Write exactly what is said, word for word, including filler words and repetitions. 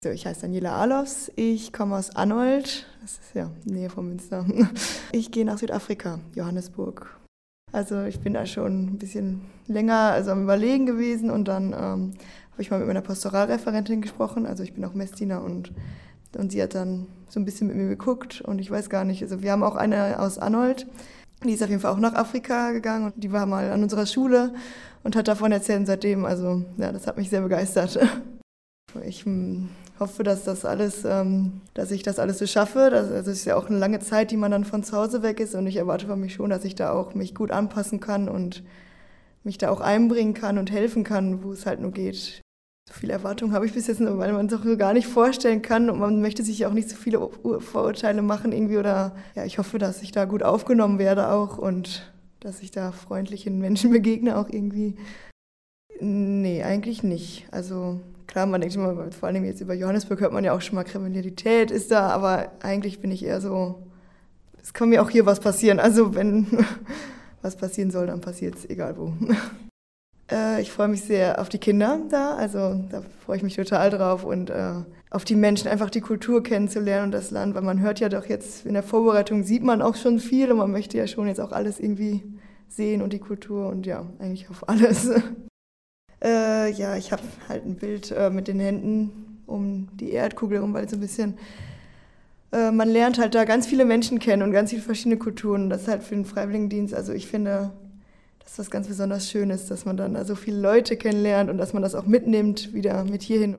So, ich heiße Daniela Alofs, ich komme aus Anholt, das ist ja in der Nähe von Münster. Ich gehe nach Südafrika, Johannesburg. Also ich bin da schon ein bisschen länger also am Überlegen gewesen und dann ähm, habe ich mal mit meiner Pastoralreferentin gesprochen, also ich bin auch Messdiener und, und sie hat dann so ein bisschen mit mir geguckt und ich weiß gar nicht, also wir haben auch eine aus Anholt, die ist auf jeden Fall auch nach Afrika gegangen und die war mal an unserer Schule und hat davon erzählt und seitdem, also ja, das hat mich sehr begeistert. Ich hm, hoffe, dass das alles, ähm, dass ich das alles so schaffe. Das, also es ist ja auch eine lange Zeit, die man dann von zu Hause weg ist und ich erwarte von mir schon, dass ich da auch mich gut anpassen kann und mich da auch einbringen kann und helfen kann, wo es halt nur geht. So viele Erwartungen habe ich bis jetzt noch, weil man es doch gar nicht vorstellen kann und man möchte sich ja auch nicht so viele Vorurteile machen irgendwie oder ja, ich hoffe, dass ich da gut aufgenommen werde auch und dass ich da freundlichen Menschen begegne auch irgendwie. Nee, eigentlich nicht. Also klar, man denkt immer, vor allem jetzt über Johannesburg hört man ja auch schon mal, Kriminalität ist da, aber eigentlich bin ich eher so, es kann mir auch hier was passieren. Also wenn was passieren soll, dann passiert es, egal wo. äh, ich freue mich sehr auf die Kinder da, also da freue ich mich total drauf und äh, auf die Menschen, einfach die Kultur kennenzulernen und das Land, weil man hört ja doch jetzt, in der Vorbereitung sieht man auch schon viel und man möchte ja schon jetzt auch alles irgendwie sehen und die Kultur und ja, eigentlich auf alles. Äh, ja, ich habe halt ein Bild äh, mit den Händen um die Erdkugel herum, weil so ein bisschen, äh, man lernt halt da ganz viele Menschen kennen und ganz viele verschiedene Kulturen. Das ist halt für den Freiwilligendienst, also ich finde, dass das ganz besonders schön ist, dass man dann so viele Leute kennenlernt und dass man das auch mitnimmt, wieder mit hierhin.